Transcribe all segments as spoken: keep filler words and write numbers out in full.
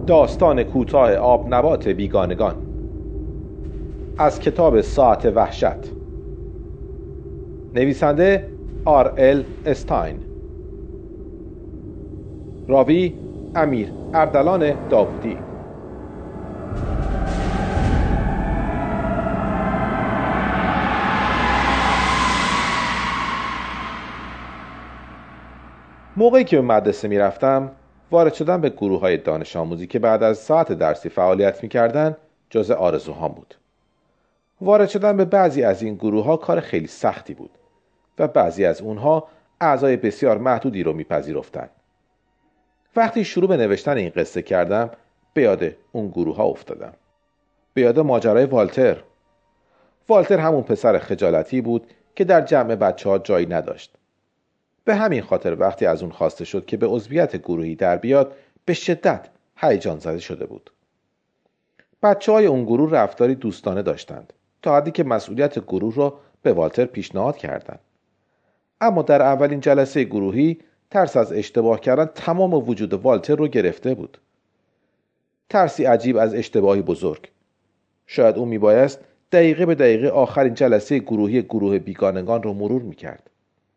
داستان کوتاه آبنبات بیگانگان از کتاب ساعت وحشت، نویسنده آر ال استاین، راوی امیر اردلان داوودی. موقعی که به مدرسه می رفتم، وارد شدن به گروه های دانش آموزی که بعد از ساعت درسی فعالیت می کردن جز آرزوهام بود. وارد شدن به بعضی از این گروه ها کار خیلی سختی بود و بعضی از اونها اعضای بسیار محدودی رو می پذیرفتن. وقتی شروع به نوشتن این قصه کردم به یاد اون گروه ها افتادم. به یاد ماجرای والتر. والتر همون پسر خجالتی بود که در جمع بچه ها جایی نداشت. به همین خاطر وقتی از اون خواسته شد که به عضویت گروهی در بیاد به شدت هیجان زده شده بود. بچه های اون گروه رفتاری دوستانه داشتند تا حدی که مسئولیت گروه را به والتر پیشنهاد کردند. اما در اولین جلسه گروهی ترس از اشتباه کردن تمام وجود والتر رو گرفته بود. ترسی عجیب از اشتباهی بزرگ. شاید اون میبایست دقیقه به دقیقه آخرین جلسه گروهی گروه بیگانگان رو مرور میکرد.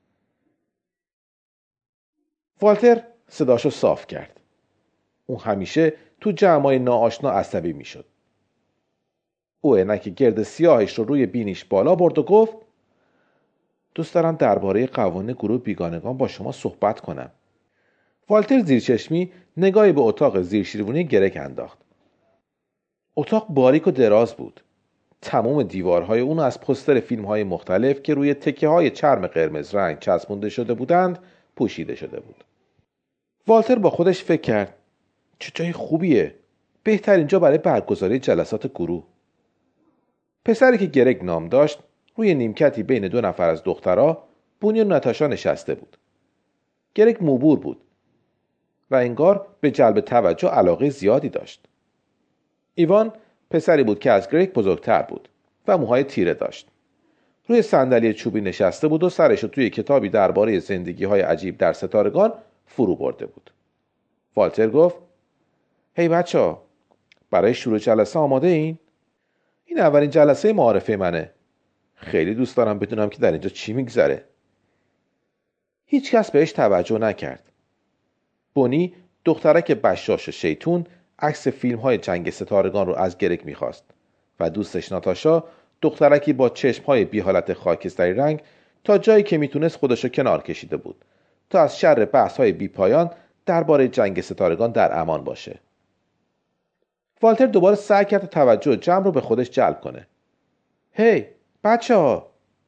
والتر صداشو صاف کرد. اون همیشه تو جمعای ناآشنا عصبی میشد. او عینک گرد سیاهش رو روی بینیش بالا برد و گفت: دوست دارم درباره قوانین گروه بیگانگان با شما صحبت کنم. والتر زیرچشمی نگاهی به اتاق زیرشیروانی گرگ انداخت. اتاق باریک و دراز بود. تمام دیوارهای اون از پوستر فیلم‌های مختلف که روی تکه‌های چرم قرمز رنگ چسبونده شده بودند پوشیده شده بود. والتر با خودش فکر کرد: چه جای خوبیه. بهترین جا برای برگزاری جلسات گروه. پسری که گرگ نام داشت روی نیمکتی بین دو نفر از دخترها، بونی و ناتاشا نشسته بود. گرگ موبور بود و انگار به جلب توجه علاقه زیادی داشت. ایوان پسری بود که از گرگ بزرگتر بود و موهای تیره داشت. روی صندلی چوبی نشسته بود و سرش رو توی کتابی درباره زندگی‌های عجیب در ستارگان فرو برده بود. والتر گفت: هی بچه‌ها، برای شروع جلسه آماده این؟ این اولین جلسه معارفه منه. خیلی دوست دارم بدونم که در اینجا چی میگذره. هیچ کس بهش توجه نکرد. بونی دخترک بشاش شیطون عکس فیلم‌های جنگ ستارگان رو از گرگ می‌خواست و دوستش ناتاشا دخترکی با چشم‌های بی حالت خاکستری رنگ تا جایی که میتونست خودشو کنار کشیده بود تا از شر بحث‌های بی پایان درباره جنگ ستارگان در امان باشه. والتر دوباره سعی کرد توجه جمع رو به خودش جلب کنه. هی بچه‌ها!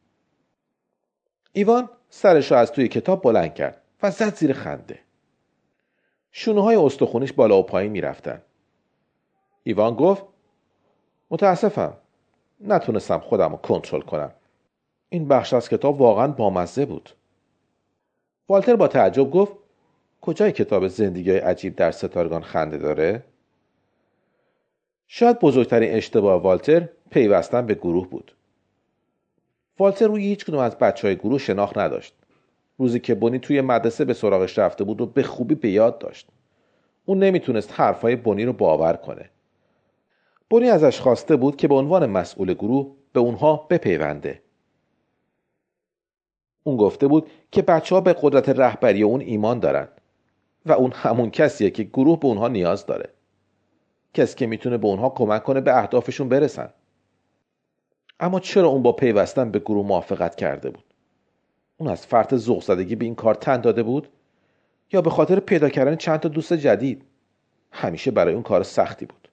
ایوان سرش رو از توی کتاب بلند کرد و زد زیر خنده. شونه‌های استخونیش بالا و پایین می‌رفتن. ایوان گفت: متاسفم. نتونستم خودم رو کنترل کنم. این بخش از کتاب واقعاً بامزه بود. والتر با تعجب گفت: کجای کتاب زندگی‌های عجیب در ستارگان خنده داره؟ شاید بزرگترین اشتباه والتر پیوستن به گروه بود. والتر روی هیچ کدوم از بچه‌های گروه شناخت نداشت. روزی که بونی توی مدرسه به سراغش رفته بود و به خوبی به یاد داشت. اون نمیتونست حرفای بونی رو باور کنه. بونی ازش خواسته بود که به عنوان مسئول گروه به اونها بپیونده. اون گفته بود که بچه‌ها به قدرت رهبری اون ایمان دارن و اون همون کسیه که گروه به اونها نیاز داره. کسی که میتونه به اونها کمک کنه به اهدافشون برسن. اما چرا اون با پیوستن به گروه موافقت کرده بود؟ اون از فرط ذوق زدگی به این کار تن داده بود یا به خاطر پیدا کردن چند تا دوست جدید؟ همیشه برای اون کار سختی بود.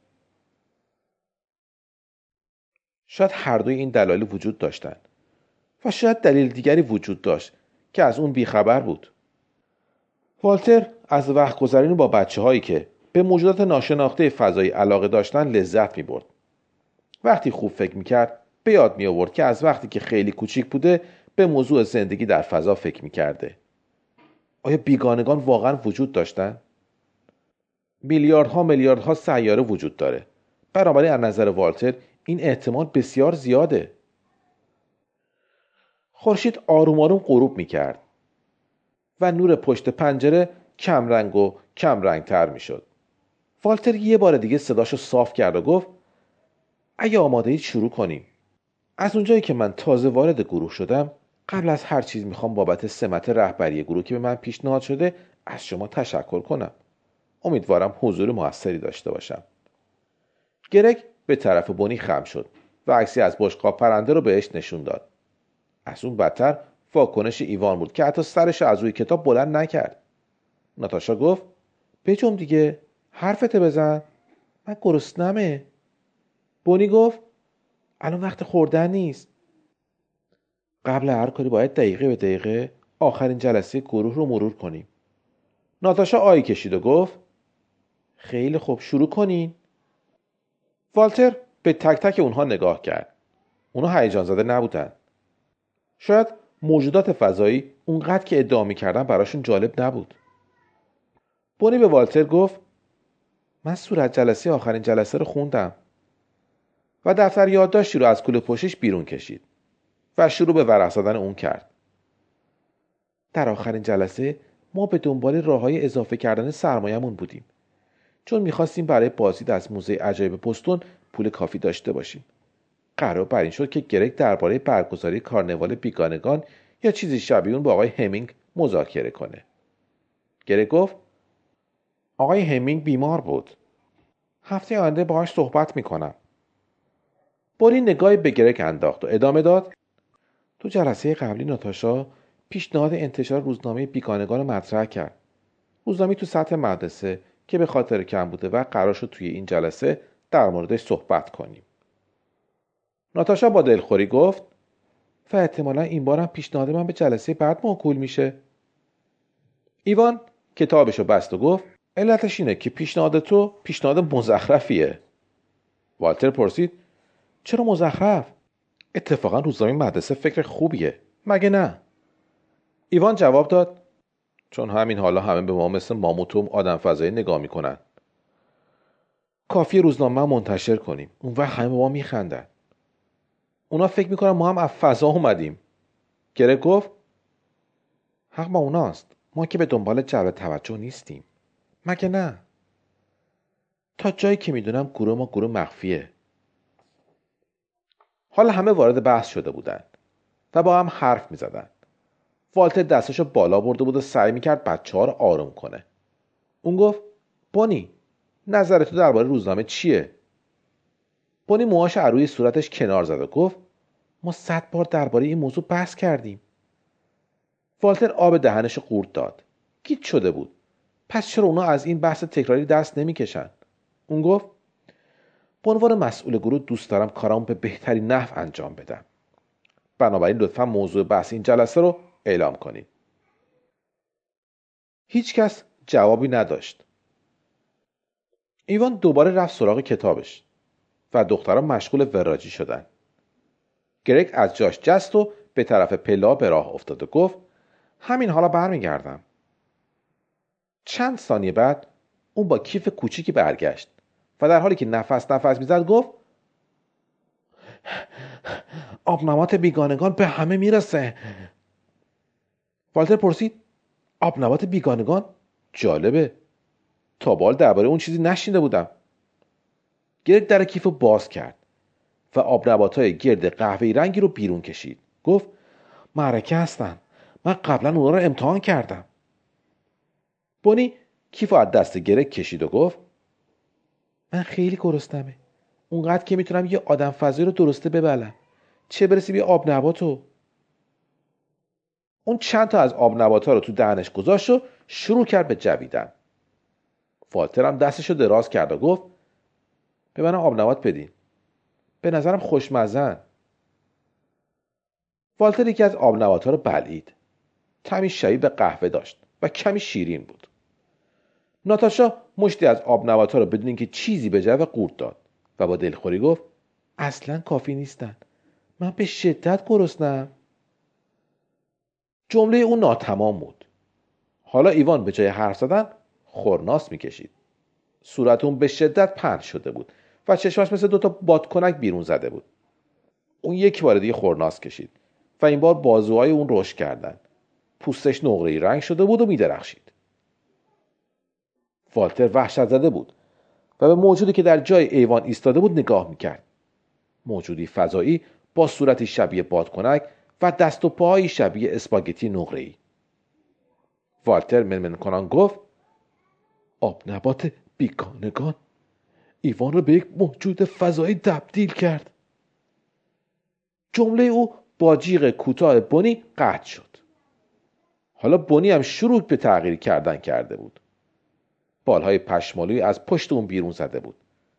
شاید هر دوی این دلایل وجود داشتن و شاید دلیل دیگری وجود داشت که از اون بیخبر بود. والتر از وقت گذرانی با بچه‌هایی که به موجودات ناشناخته فضایی علاقه داشتن لذت می‌برد. وقتی خوب فکر می‌کرد به یاد می‌آورد که از وقتی که خیلی کوچیک بوده به موضوع زندگی در فضا فکر می‌کرده. آیا بیگانگان واقعاً وجود داشتن؟ میلیاردها میلیاردها سیاره وجود داره. بنابراین از نظر والتر این احتمال بسیار زیاده. خورشید آروم آروم غروب می‌کرد و نور پشت پنجره کم رنگ و کم رنگ تر می‌شد. والتر یه بار دیگه صداشو صاف کرد و گفت اگه آماده اید شروع کنیم. از اونجایی که من تازه وارد گروه شدم، قبل از هر چیز میخوام بابت سمت رهبری گروه که به من پیشنهاد شده از شما تشکر کنم. امیدوارم حضور موثری داشته باشم. گرگ به طرف بونی خم شد و عکسی از بشقاب پرنده رو بهش نشون داد. از اون بدتر واکنش ایوان بود که حتی سرش از روی کتاب بلند نکرد. ناتاشا گفت بجم دیگه، حرفت بزن، من گرسنمه. بونی گفت الان وقت خوردن نیست. قبل هر کاری باید دقیقه به دقیقه آخرین جلسه گروه رو مرور کنیم. ناتاشا آهی کشید و گفت خیلی خوب، شروع کنین. والتر به تک تک اونها نگاه کرد. اونها هیجان زده نبودن. شاید موجودات فضایی اونقدر که ادعا می‌کردن براشون جالب نبود. بونی به والتر گفت من صورت جلسه آخرین جلسه رو خوندم و دفتر یادداشتی رو از کوله پشتش بیرون کشید و شروع به ورق زدن اون کرد. در آخرین جلسه ما به دنبال راه‌های اضافه کردن سرمایه‌مون بودیم، چون می‌خواستیم برای بازدید از موزه عجایب بوستون پول کافی داشته باشیم. قرار بر این شد که گرگ درباره برگزاری کارنوال بیگانگان یا چیزی شبیه اون با آقای همینگ مذاکره کنه. گرگ گفت آقای همینگ بیمار بود. هفته آینده باهاش صحبت میکنم. بونی نگاهی به گرگ انداخت و ادامه داد تو جلسه قبلی ناتاشا پیشنهاد انتشار روزنامه بیگانگان رو مطرح کرد. روزنامه تو سطح مدرسه که به خاطر کم بوده و قرار شد توی این جلسه در موردش صحبت کنیم. ناتاشا با دلخوری گفت و احتمالا این بارم پیشنهاد من به جلسه بعد موکول میشه. ایوان کتابشو بست و گفت علتش اینه که پیشنهاد تو پیشنهاد مزخرفیه. والتر پرسید چرا مزخرف؟ اتفاقا روزنامه مدرسه فکر خوبیه، مگه نه؟ ایوان جواب داد چون همین حالا همه به ما مثل ماموتوم آدم فضایی نگاه میکنن. کافی روزنامه منتشر کنیم، اون وقت همه به ما میخندن. اونا فکر میکنن ما هم از فضا اومدیم. گرگ گفت حق با اوناست، ما که به دنبال جلب توجه نیستیم، مگه نه؟ تا جایی که میدونم گروه ما گروه مخفیه. حالا همه وارد بحث شده بودند و با هم حرف میزدن. والتر دستشو بالا برده بود و سعی میکرد بچه ها رو آروم کنه. اون گفت بونی نظر تو درباره روزنامه چیه؟ بونی موهاش از روی صورتش کنار زد و گفت ما صد بار درباره این موضوع بحث کردیم. والتر آب دهنش قورت داد. گیج شده بود. پس چرا اونا از این بحث تکراری دست نمیکشن؟ اون گفت به عنوان مسئول گروه دوست دارم کارامو به بهترین نحو انجام بدم. بنابراین لطفا موضوع بحث این جلسه رو اعلام کنید. هیچ کس جوابی نداشت. ایوان دوباره رفت سراغ کتابش و دخترها مشغول وراجی شدن. گرگ از جاش جست و به طرف پلا به راه افتاد و گفت همین حالا برمیگردم. چند ثانیه بعد اون با کیف کوچیکی برگشت و در حالی که نفس نفس میزد گفت آبنبات بیگانگان به همه میرسه. والتر پرسید آبنبات بیگانگان؟ جالبه، تا بال درباره اون چیزی نشنیده بودم. گرگ در کیف رو باز کرد و آبنبات‌های گرد قهوه‌ای رنگی رو بیرون کشید. گفت معرکه هستن، من قبلا اونا رو امتحان کردم. بونی کیف رو از دست گرگ کشید و گفت من خیلی گرسنمه، اونقدر که میتونم یه آدم فضایی رو درسته ببلم، چه برسه به آب نباتو. اون چند تا از آب نبات‌ها رو تو دهنش گذاشت و شروع کرد به جویدن. والتر هم دستش رو دراز کرد و گفت به منم آب نبات بدین، به نظرم خوشمزن. والتر یکی از آب نبات‌ها رو بلعید. طعمی شبیه به قهوه داشت و کمی شیرین بود. ناتاشا مشتی از آب نبات‌ها رو بدون اینکه چیزی بجوه قورت داد و با دلخوری گفت اصلاً کافی نیستن، من به شدت گرسنه‌ام. جمله اون ناتمام بود. حالا ایوان به جای حرف زدن خورناس میکشید. صورت اون به شدت پهن شده بود و چشمش مثل دوتا بادکنک بیرون زده بود. اون یک بار دیگه خورناس کشید و این بار بازوهای اون رشد کردند. پوستش نقره‌ای رنگ شده بود و میدرخشید. والتر وحشت زده بود و به موجودی که در جای ایوان ایستاده بود نگاه میکرد. موجودی فضایی با صورتی شبیه بادکنک و دست و پاهایی شبیه اسپاگتی نقره‌ای. والتر منمن کنان گفت: آب نبات بیگانگان ایوان را به یک موجود فضایی تبدیل کرد. جمله او با جیغ کوتاه بونی قطع شد. حالا بونی هم شروع به تغییر کردن کرده بود. بالهای پشمالویی از پشت اون بیرون زده بود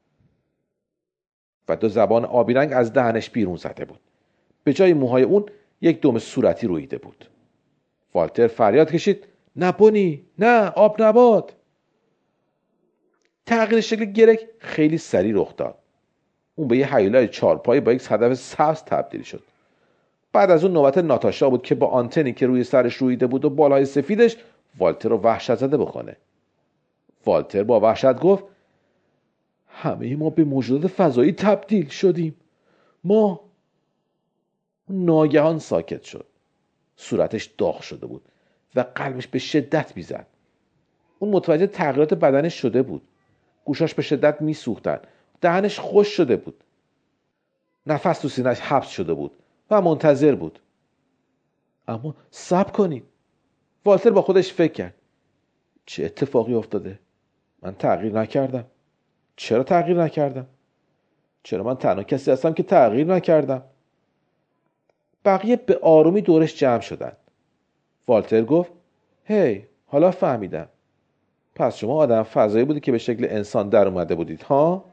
و دو زبان آبی رنگ از دهنش بیرون زده بود. به جای موهای اون یک دم صورتی رویده بود. والتر فریاد کشید: نه بونی، نه آب نبات. تغییر شکل گرگ خیلی سریع رخ داد. اون به یه هیولای چارپایی با یک صدف سبز تبدیل شد. بعد از اون نوبت ناتاشا بود که با آنتنی که روی سرش رویده بود و بالهای سفیدش والتر رو وحشت زده بکنه. والتر با وحشت گفت: همه ما به موجودات فضایی تبدیل شدیم. ما ناگهان ساکت شد. صورتش داغ شده بود و قلبش به شدت میزد. اون متوجه تغییرات بدنش شده بود. گوشاش به شدت میسوختن. دهنش خوش شده بود. نفس تو سینه‌اش حبس شده بود و منتظر بود. اما صبر کنید. والتر با خودش فکر کرد: چه اتفاقی افتاده؟ من تغییر نکردم. چرا تغییر نکردم؟ چرا من تنها کسی هستم که تغییر نکردم؟ بقیه به آرومی دورش جمع شدن. والتر گفت: هی، حالا فهمیدم. پس شما آدم فضایی بودی که به شکل انسان در اومده بودید ها؟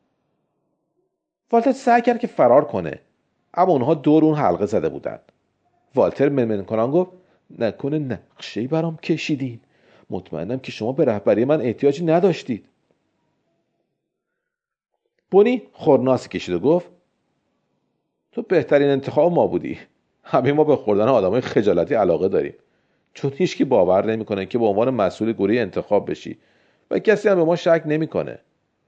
والتر سعی کرد که فرار کنه، اما اونها دور اون حلقه زده بودن. والتر منمن کنان گفت: نکنه نقشه‌ای برام کشیدین. مطمئنم که شما به رهبری من احتیاجی نداشتید. بونی خورناسی کشید و گفت: تو بهترین انتخاب ما بودی. همه ما به خوردن آدمای خجالتی علاقه داریم، چون هیچکی باور نمیکنه که به عنوان مسئول گروه انتخاب بشی و کسی هم به ما شک نمیکنه.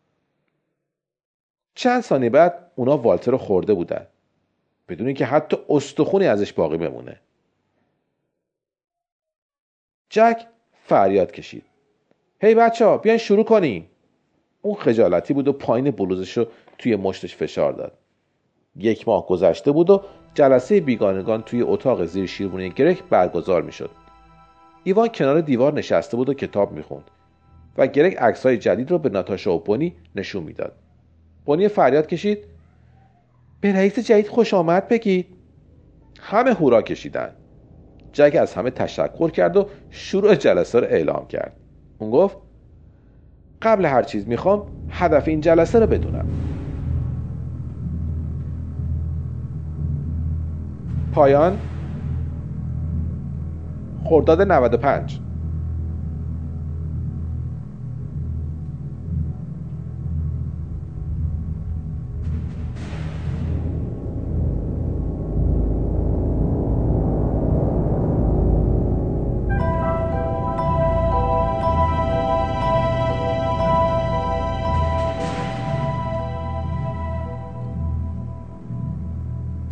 چند ثانیه بعد اونا والتر رو خورده بودن بدون اینکه حتی استخونی ازش باقی بمونه. جک فریاد کشید: هی بچه‌ها بیاین شروع کنیم. اون خجالتی بود و پایین بلوزش رو توی مشتش فشار داد. یک ماه گذشته بود و جلسه بیگانگان توی اتاق زیر شیربونی گرگ برگزار میشد. ایوان کنار دیوار نشسته بود و کتاب میخوند و گرگ عکس‌های جدید رو به ناتاشا و بونی نشون میداد. بونی فریاد کشید: به رئیس جدید خوش آمد بگید. همه هورا کشیدن. جک از همه تشکر کرد و شروع جلسه رو اعلام کرد. اون گفت: قبل هر چیز میخوام هدف این جلسه رو بدونم. پایان. خرداد نود و پنج.